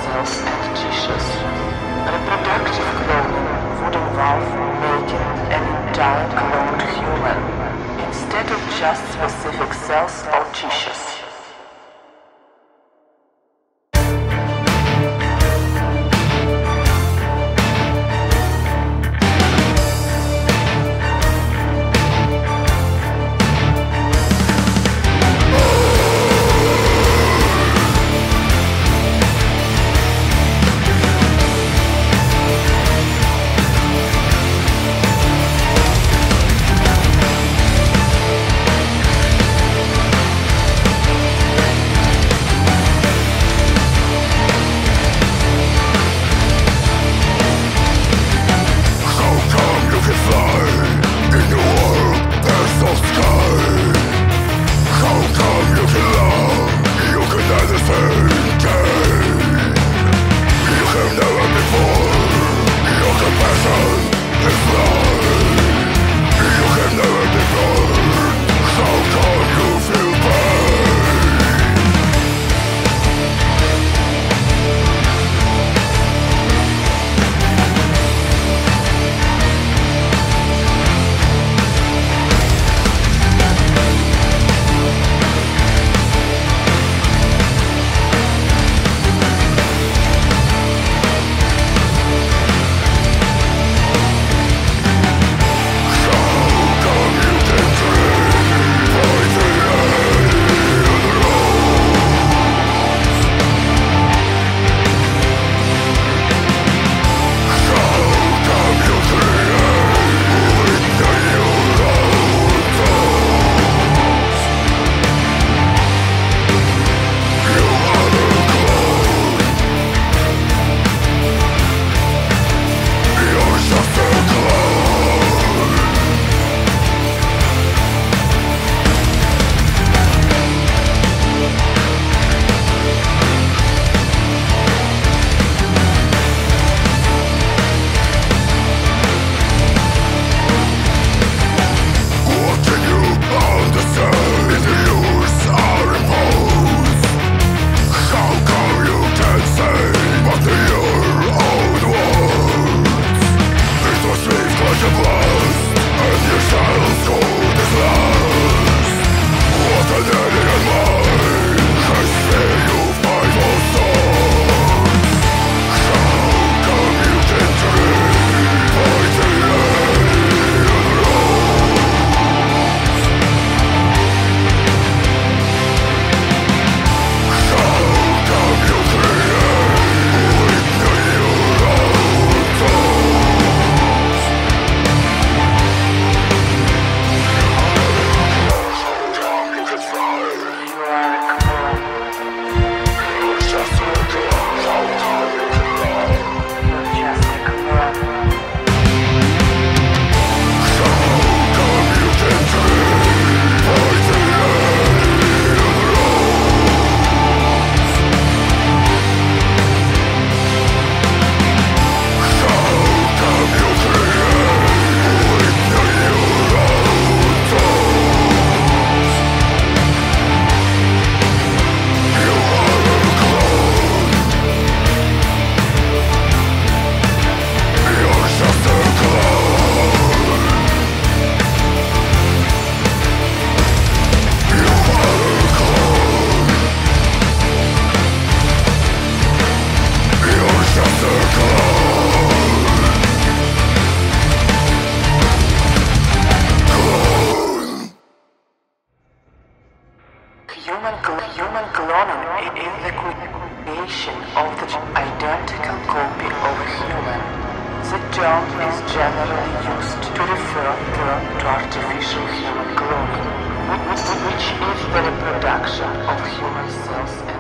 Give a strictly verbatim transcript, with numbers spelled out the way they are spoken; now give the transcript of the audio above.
cells and tissues. Reproductive cloning would involve making an entire cloned human, instead of just specific cells or tissues. Human cloning is the creation of the identical copy of a human. The term is generally used to refer to artificial human cloning, which is the reproduction of human cells